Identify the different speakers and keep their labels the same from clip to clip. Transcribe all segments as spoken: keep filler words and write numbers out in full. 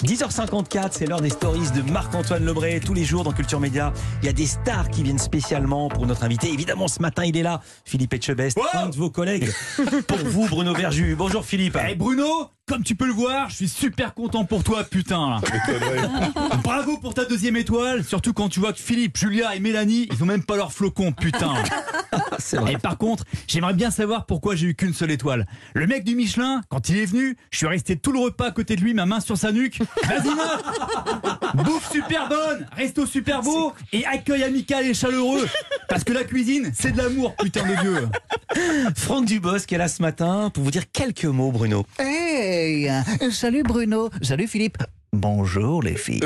Speaker 1: dix heures cinquante-quatre, c'est l'heure des stories de Marc-Antoine Lebré. Tous les jours dans Culture Média, il y a des stars qui viennent spécialement pour notre invité. Évidemment, ce matin, il est là, Philippe Etchebest,
Speaker 2: Wow
Speaker 1: un de vos collègues. Pour vous, Bruno Verjus. Bonjour Philippe.
Speaker 2: Hey Bruno, comme tu peux le voir, je suis super content pour toi, putain. Bravo pour ta deuxième étoile, surtout quand tu vois que Philippe, Julia et Mélanie, ils ont même pas leur flocon, putain.
Speaker 1: C'est vrai.
Speaker 2: Et par contre, j'aimerais bien savoir pourquoi j'ai eu qu'une seule étoile. Le mec du Michelin, quand il est venu, je suis resté tout le repas à côté de lui, ma main sur sa nuque. Vas-y, meuf. Bouffe super bonne, resto super beau et accueil amical et chaleureux. Parce que la cuisine, c'est de l'amour, putain de Dieu.
Speaker 1: Franck Dubosc est là ce matin pour vous dire quelques mots, Bruno.
Speaker 3: Hey, salut Bruno, salut Philippe. Bonjour les filles.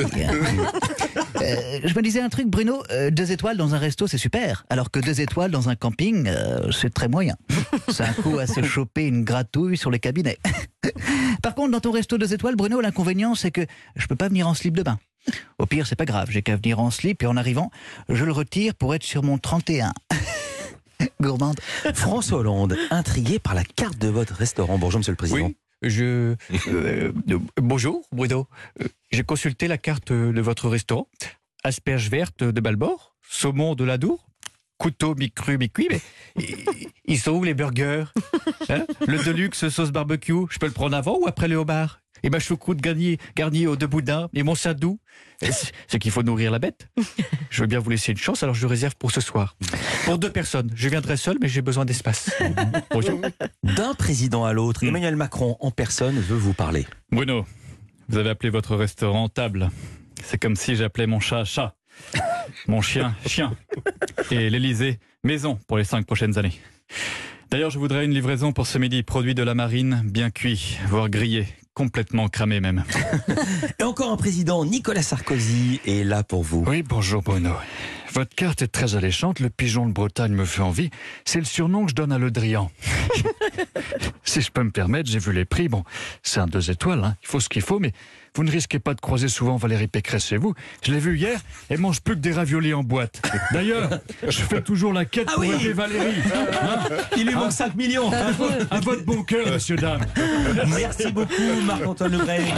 Speaker 3: Euh, je me disais un truc, Bruno, euh, deux étoiles dans un resto c'est super, alors que deux étoiles dans un camping euh, c'est très moyen. C'est un coup à se choper une gratouille sur les cabinets. Par contre, dans ton resto deux étoiles, Bruno, l'inconvénient c'est que je peux pas venir en slip de bain. Au pire, c'est pas grave, j'ai qu'à venir en slip et en arrivant, je le retire pour être sur mon trente et un. Gourmande.
Speaker 1: François Hollande, intrigué par la carte de votre restaurant. Bonjour Monsieur le Président.
Speaker 4: Oui, je... euh, euh, bonjour Bruno. Euh, J'ai consulté la carte de votre restaurant. Asperges vertes de Balbord, saumon de l'Adour, couteau mi-cru, mi-cuit, mais ils- ils sont où les burgers, hein? Le Deluxe sauce barbecue, je peux le prendre avant ou après le homard? Et ma choucroute garnie, garnie aux deux boudins et mon sadou. C'est c'est qu'il faut nourrir la bête. Je veux bien vous laisser une chance, alors je réserve pour ce soir. Pour deux personnes. Je viendrai seul, mais j'ai besoin d'espace. Bonjour.
Speaker 1: D'un président à l'autre, Emmanuel Macron en personne veut vous parler.
Speaker 2: Bruno, vous avez appelé votre restaurant table. C'est comme si j'appelais mon chat chat, mon chien chien, et l'Élysée maison pour les cinq prochaines années. D'ailleurs, je voudrais une livraison pour ce midi, produit de la marine, bien cuit, voire grillé, complètement cramé même.
Speaker 1: Et encore un président, Nicolas Sarkozy, est là pour vous.
Speaker 4: Oui, bonjour Bruno. Votre carte est très alléchante, le pigeon de Bretagne me fait envie. C'est le surnom que je donne à Le Drian. Si je peux me permettre, j'ai vu les prix. Bon, c'est un deux étoiles, hein. Il faut ce qu'il faut, mais vous ne risquez pas de croiser souvent Valérie Pécresse chez vous. Je l'ai vu hier, elle mange plus que des raviolis en boîte. D'ailleurs, je fais toujours la quête
Speaker 1: Ah
Speaker 4: pour
Speaker 1: oui.
Speaker 4: aider Valérie. Hein,
Speaker 1: Il lui manque cinq millions.
Speaker 4: à votre bon cœur, monsieur, dame.
Speaker 1: Merci beaucoup Marc-Antoine Lebré.